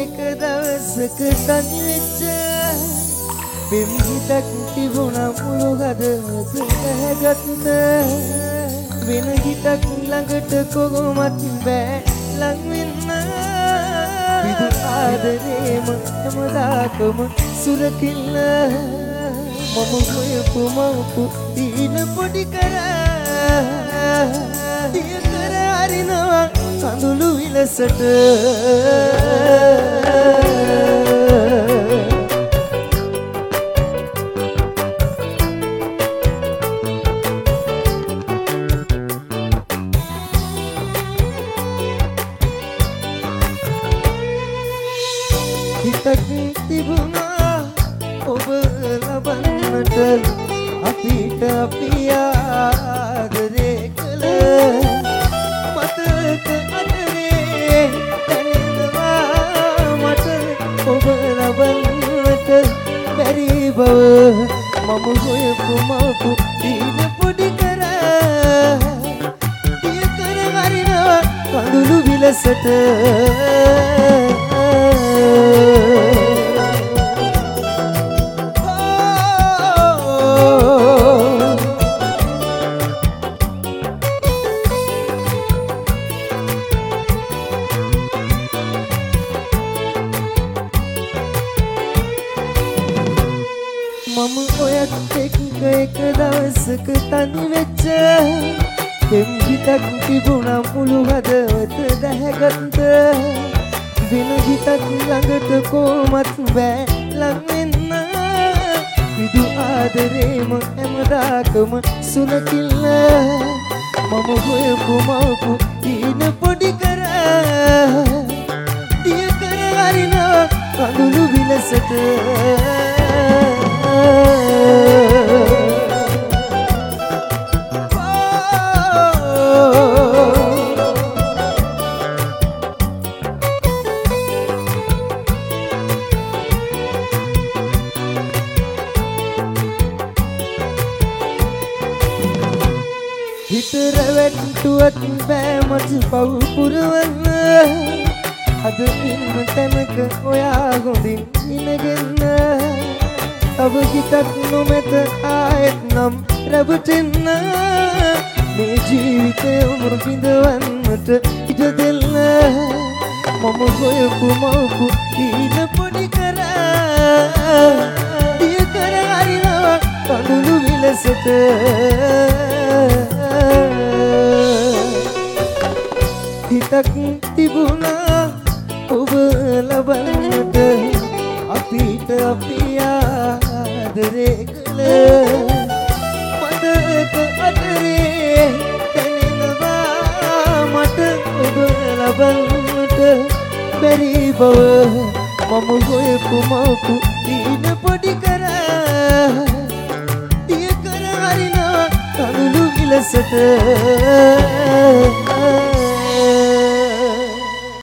එක දවසක තනි වෙච්ච බිම්බිතක් තිබුණා මුළු හදවත ඇහැගත්ත වෙන හිතක් ළඟට කොහොමත් බෑ ලං වෙන්න විදු ආදරේම හැමදාකම සුරකින්න මම හොයපු මවපු දීන පොඩි කරා දිය කර අරිනවා කඳුළු විලසට හිතක් තිබුණා ඔබ ලබන්නට අපිට අපි ආදරේ කළ මතක අතරේ දැනෙනවා මට ඔබ ලබන්නට බැරි බව මම හොයපු මවපු දීන පොඩි කරා දිය කර හරිනවා කඳුළු විලසට මම ඔයත් එක්ක එක දවසක තනි වෙච්ච බිම්බිතක් තිබුණා මුළු හදවත දැහැගත්ත වෙන හිතක් ළඟට කොහොමත් බෑ ලං වෙන්න විදු ආදරේම හැමදාකම සුලකින්න මම හොයපු මවපු දීන පොඩි කරා දිය කර හරිනවා කඳුළු විලසට හිතර වැට්ටුවත් බෑ මට පව් පුරවන්න අද ඉන්න තැනක ඔයා හොඳින් ඉනගන්න තව හිතක් නොමැත ආයෙත් නම් රැවටෙන්න මේ ජීවිතය උමරු බිඳවන්නට ඉඩ දෙන්න මම හොයපු මවපු දීන පොඩි කරා දිය කර හරිනවා කඳුළු විලසට හිතක් තිබුණා ඔබ ලබන්නට අපිට අපි ආදරේ කළ මතක අතරේ දැනෙනවා මට ඔබ ලබන්නට බැරි බව මම හොයපු මවපු දීන පොඩි කරා දිය කර හරිනවා කඳුළු විලසට